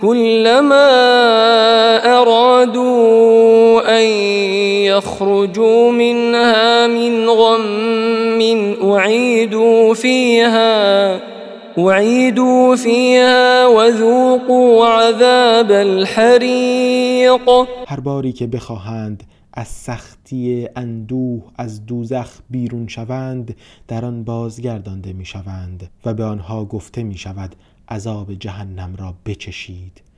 كلما ارادوا ان يخرجوا منها من غم اعيدوا فيها وذوقوا عذاب الحریق. هر باری که بخواهند از سختی اندوه از دوزخ بیرون شوند، در آن بازگردانده می شوند و به آنها گفته می شود عذاب جهنم را بچشید.